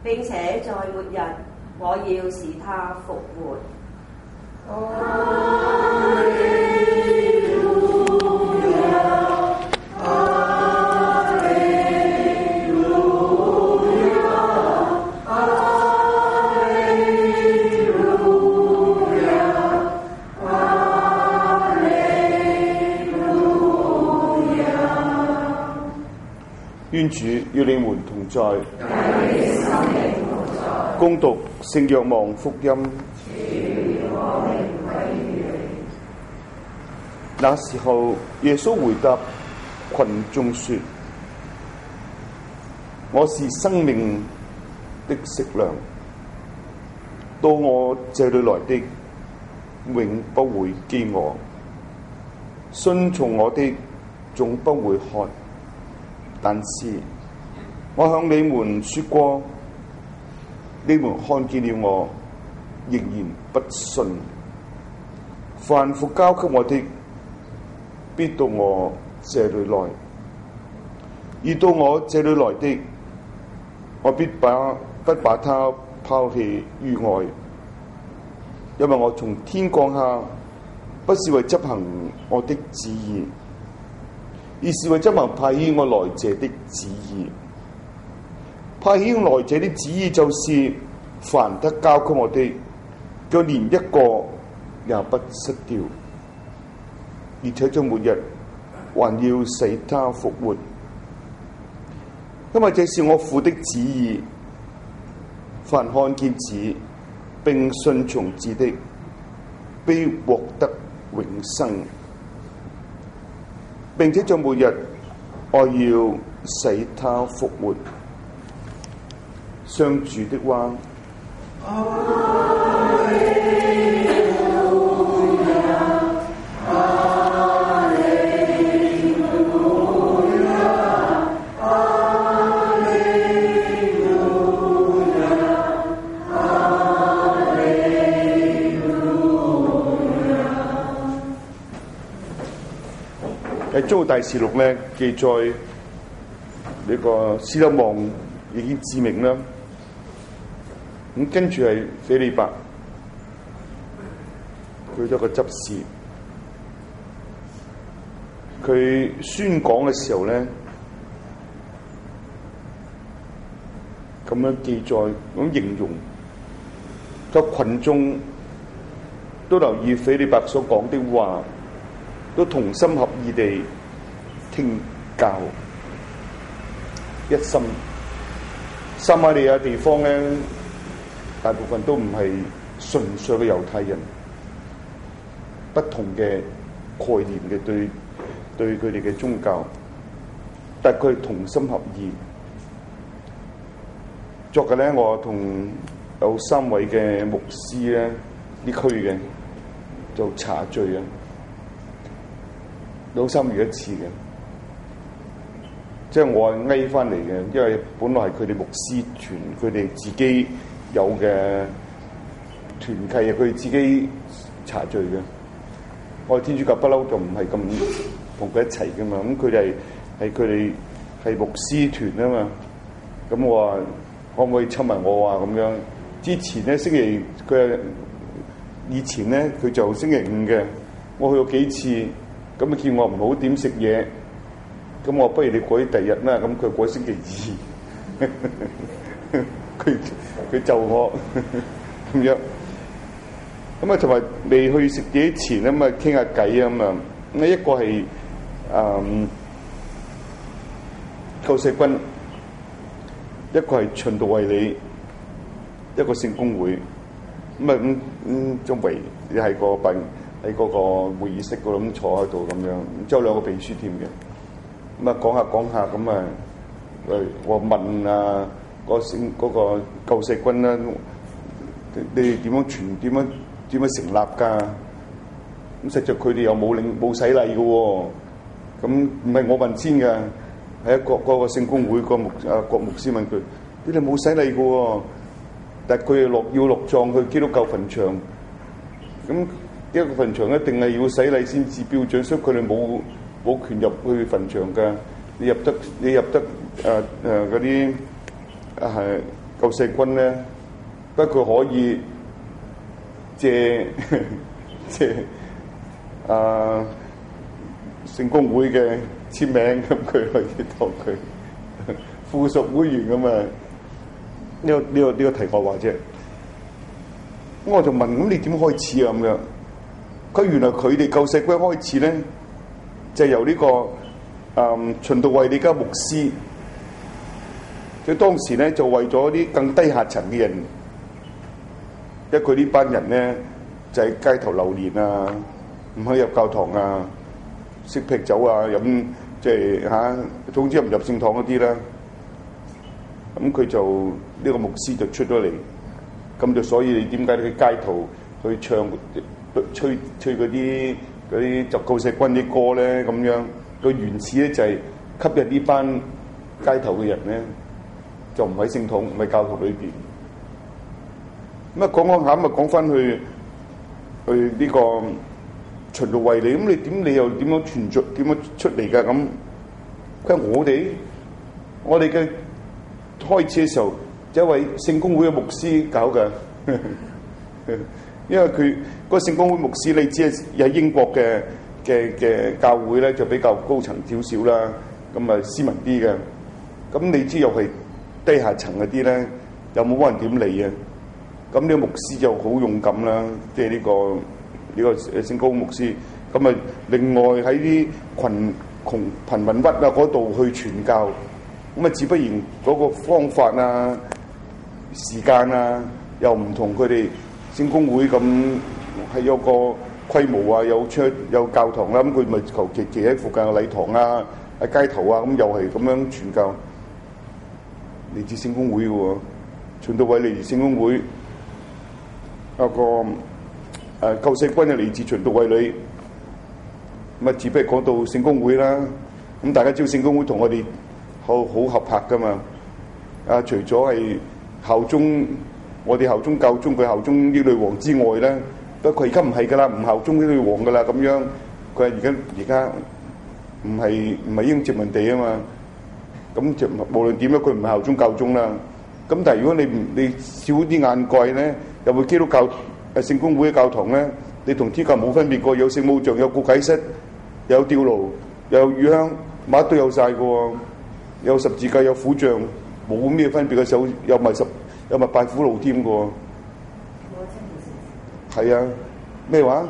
並且在末日，我要使他復活。 願主與你們同在，恭讀聖若望福音。那時候，耶穌回答群眾說：我是生命的食糧，到我這裏來的永不會飢餓，信從我的總不會渴。但是我向你們說過，你們看見了我，仍然不信。凡父交給我的，必到我這裏來；而到我這裏來的，我不把他拋棄於外，因為我從天降下，不是為執行我的旨意，而是為執行派遣我來者的旨意。派遣我來者的旨意就是凡得交給我的，就連一個也不失掉，而且在末日還要使他復活。因為這是我父的旨意，凡看見子並信從子的，必獲得永生。並且在末日，我要使他復活。上主的話。喺《宗教大事錄》咧記載呢個施德望已經致命啦，咁跟住係斐理伯，佢做個執事，佢宣講嘅時候咧咁樣記載咁形容，個群眾都留意斐理伯所講的話，都同心合意地聽教，一心。撒瑪利亞地方咧，大部分都唔係純粹嘅猶太人，不同嘅概念嘅對佢哋嘅宗教，但係佢哋同心合意。昨日咧，我同有3位嘅牧師咧，呢區嘅做茶聚啊。2、3月一次嘅，即係我係翳翻嚟嘅，因為本來係佢哋牧師團，佢哋自己有嘅團契啊，佢哋自己茶聚嘅。我哋天主教不嬲就唔係咁同佢一齊噶嘛，咁佢哋係牧師團啊嘛，咁我話可唔可以親埋我啊咁樣？之前咧以前咧佢就星期5嘅，我去過幾次。咁啊！見我唔好點食嘢，咁我不如你改第日啦。咁佢改星期2，佢就我咁樣。咁啊，同埋未去食嘢前咁啊，傾下偈啊嘛。咁一個係救世軍，一個係循道衛理，一個聖公會。咁啊仲圍你係個笨。喺嗰個會議室嗰度咁坐喺度咁樣，之後2個秘書添嘅，咁啊講下咁啊，我問啊嗰個救世軍啦，你哋點樣成立㗎？咁實在佢哋又冇洗禮嘅喎，咁唔係我問先㗎，係嗰個聖公會個郭牧師問佢，你哋冇洗禮嘅喎，但係佢哋要落葬去基督教墳場，咁。一個墳場一定係要洗禮先至標準，所以佢哋冇權入去墳場㗎。你入得嗰啲救世軍咧，不過可以借聖公會嘅簽名，咁佢可以當佢附屬會員咁啊。呢個題外話啫。咁我就問：咁你點開始啊？咁樣，佢原來佢哋救世軍開始咧，就由呢個循道衛理嘅牧師，佢當時咧就為咗啲更低下層嘅人，因為佢呢班人咧就喺街頭流連啊，唔可以入教堂啊，識劈酒啊，飲即係總之唔入聖堂嗰啲啦。咁佢就呢個牧師就出咗嚟，咁就所以你點解你去街頭去唱吹嗰啲就救世軍啲歌咧？咁樣個原始咧就係吸引呢班街頭嘅人咧，就唔喺聖堂唔喺教堂裏邊。咁啊講下咁啊講翻去呢個循道衛理，咁你又點樣存在點樣出嚟㗎？咁佢話我哋嘅開始嘅時候，有一位聖公會嘅牧師搞嘅，因為佢個聖公會牧師你知喺英國嘅教會咧就比較高層少少啦，咁啊斯文啲嘅，咁你知又係低下層嗰啲咧，又冇人點理啊，咁呢個牧師就好勇敢啦，即係呢個聖公會牧師，咁啊另外喺啲貧民窟啊嗰度去傳教。咁啊，自不然嗰個方法啊、時間啊，又唔同佢哋聖公會咁係有個規模啊，有教堂啦。咁佢咪求其企喺附近嘅禮堂啊、喺街頭啊，咁又係咁樣傳教。嚟自聖公會嘅喎，循道衛理聖公會有個救世軍係嚟自循道衛理。咁啊，只不過講到聖公會啦。咁大家知道聖公會同我哋好合拍噶嘛？除咗係效忠我哋效忠教宗，佢效忠啲女王之外咧，不過佢而家唔係噶啦，唔效忠啲女王噶啦，咁樣佢係而家唔係英殖民地啊嘛。咁就無論點樣，佢唔係效忠教宗啦。咁但係如果你少啲眼怪咧，有冇基督教聖公會嘅教堂咧？你同天教冇分別過，有聖母像，有告解室，有吊爐，有乳香，乜都有晒嘅喎。有十字架，有苦像，冇咩分別嘅時候，有埋拜苦路添嘅喎。係啊，咩話？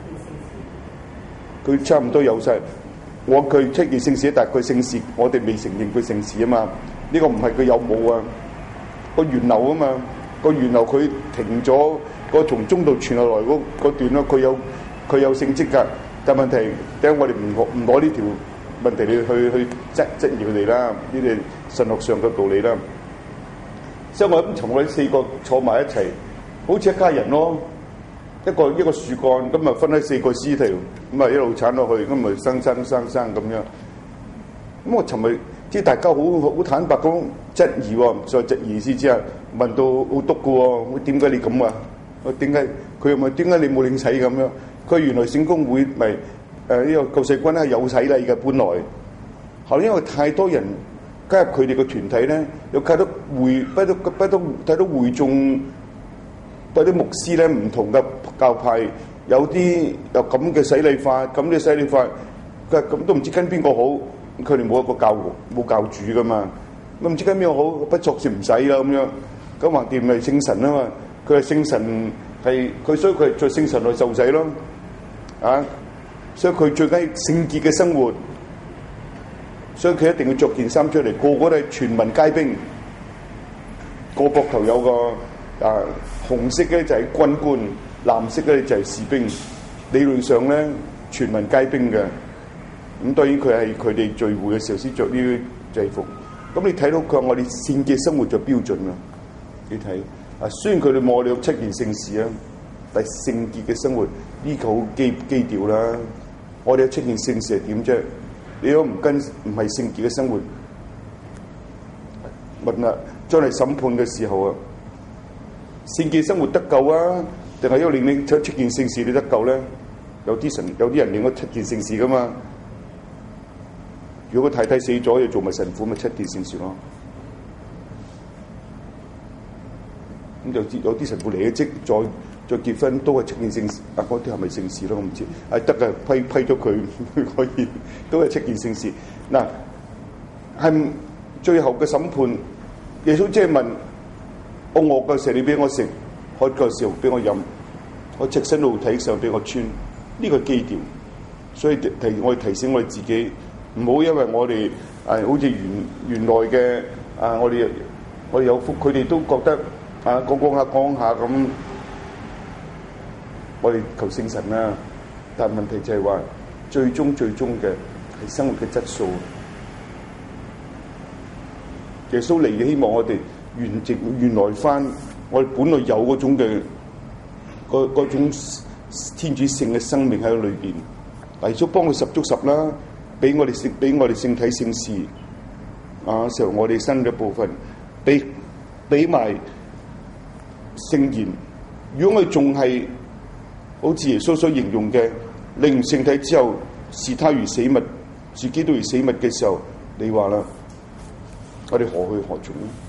佢差唔多有晒。佢七件聖事，但係佢聖事，我哋未承認佢聖事啊嘛。呢個唔係佢有冇啊？個源流啊嘛，個源流佢停咗個從中度傳落來嗰段咯，佢有聖職㗎。但係問題點解我哋唔攞呢條問題你去質疑佢哋啦？呢啲神學上嘅道理啦。所以我咁同我哋四個坐埋一齊，好似一家人咯。一個樹幹，咁啊分開四個枝條，咁啊一路鏟落去，咁咪生咁樣。咁我尋日即係大家好坦白咁質疑喎，再質疑先知啊，問到好篤嘅喎，點解你咁啊？點解佢又問點解你冇領洗咁樣？佢原來聖公會咪呢個救世軍係有洗禮嘅，本來後來因為太多人加入佢哋個團體咧，又睇到會眾。對啲牧師咧，唔同嘅教派，有啲有咁嘅洗禮法，咁嘅洗禮法，佢話咁都唔知跟邊個好，佢哋冇一個冇教主噶嘛，咁唔知跟邊個好，不作是唔使啦咁樣，咁橫掂咪聖神啊嘛，佢係聖神係佢，所以佢係在聖神內受洗咯，啊，所以佢最緊要聖潔嘅生活，所以佢一定要着件衫出嚟，個個都係全民皆兵，個膊頭有個。紅色嘅就係軍官，藍色嘅就係士兵。理論上咧，全民皆兵嘅。咁當然佢係佢哋聚會嘅時候先着呢啲制服。咁你睇到佢話我哋聖潔生活就標準啦。你睇雖然佢哋冇我哋有7件聖事啊，但係聖潔嘅生活呢個好基調啦。我哋有7件聖事係點啫？你如果唔係聖潔嘅生活，問啦，將嚟審判嘅時候啊！聖潔生活得救啊？定係因為你7件聖事你得救咧？有啲人領咗7件聖事噶嘛？如果個太太死咗，又做埋神父，咪7件聖事咯。 咁就有啲神父離咗職，再結婚都係七件聖事。嗰啲係咪聖事咯？我唔知。得嘅，批咗佢可以，都係七件聖事。嗱，係最後嘅審判，耶穌即係問我餓嘅時候你俾我食，渴嘅時候俾我飲，我赤身露體嘅時候俾我穿，呢個基調。所以我哋提醒我哋自己，唔好因為我哋好似原來嘅我哋有福，佢哋都覺得講下咁，我哋求聖神啦。但係問題就係話，最終嘅係生活嘅質素。耶穌嚟嘅希望我哋原來翻我哋本來有嗰種嘅嗰種天主性嘅生命喺裏邊。耶穌幫佢十足十啦，俾我哋聖體聖事成為我哋新嘅部分，俾埋聖言。如果我哋仲係好似耶穌所形容嘅領完聖體之後，視他如死物，自己都如死物嘅時候，你話啦，我哋何去何從呢？